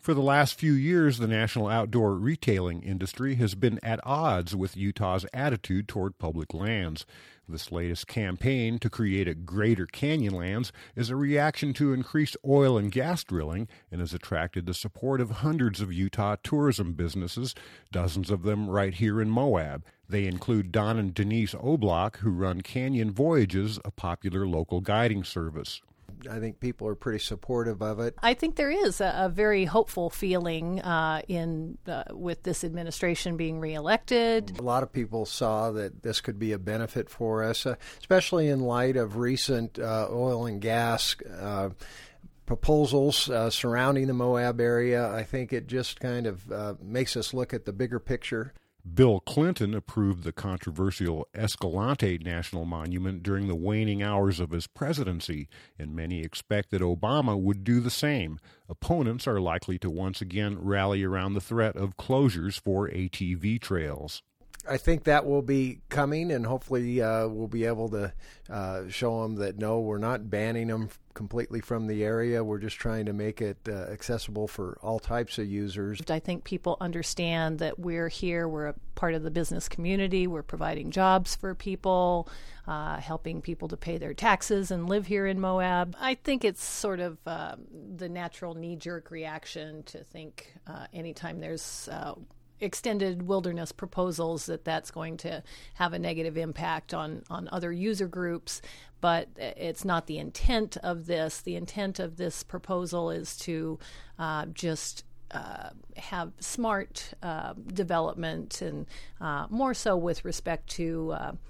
For the last few years, the national outdoor retailing industry has been at odds with Utah's attitude toward public lands. This latest campaign to create a greater Canyonlands is a reaction to increased oil and gas drilling and has attracted the support of hundreds of Utah tourism businesses, dozens of them right here in Moab. They include Don and Denise Oblock, who run Canyon Voyages, a popular local guiding service. I think people are pretty supportive of it. I think there is a very hopeful feeling with this administration being reelected. A lot of people saw that this could be a benefit for us, especially in light of recent oil and gas proposals surrounding the Moab area. I think it just kind of makes us look at the bigger picture. Bill Clinton approved the controversial Escalante National Monument during the waning hours of his presidency, and many expect that Obama would do the same. Opponents are likely to once again rally around the threat of closures for ATV trails. I think that will be coming, and hopefully we'll be able to show them that, no, we're not banning them completely from the area. We're just trying to make it accessible for all types of users. I think people understand that we're here, we're a part of the business community, we're providing jobs for people, helping people to pay their taxes and live here in Moab. I think it's sort of the natural knee-jerk reaction to think anytime there's extended wilderness proposals that's going to have a negative impact on other user groups, but it's not the intent of this. The intent of this proposal is to just have smart development, and more so with respect to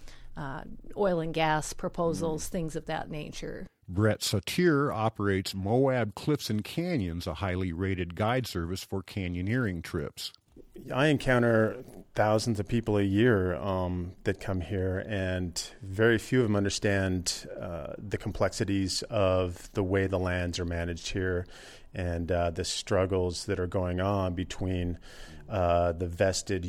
oil and gas proposals, things of that nature. Brett Satir operates Moab Cliffs and Canyons, a highly rated guide service for canyoneering trips. I encounter thousands of people a year that come here, and very few of them understand the complexities of the way the lands are managed here, and the struggles that are going on between the vested,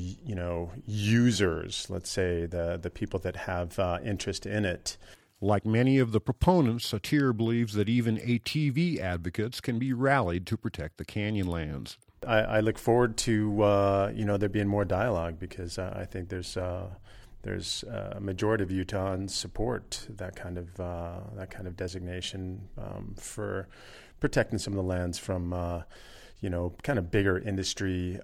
users, let's say, the people that have interest in it. Like many of the proponents, Satir believes that even ATV advocates can be rallied to protect the Canyonlands. I look forward to there being more dialogue, because I think there's a majority of Utahns support that kind of designation for protecting some of the lands from kind of bigger industry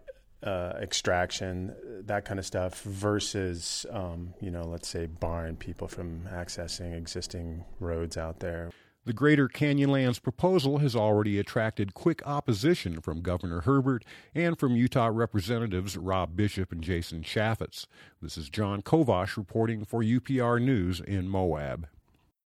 extraction, that kind of stuff, versus let's say barring people from accessing existing roads out there. The Greater Canyonlands proposal has already attracted quick opposition from Governor Herbert and from Utah Representatives Rob Bishop and Jason Chaffetz. This is John Kovash reporting for UPR News in Moab.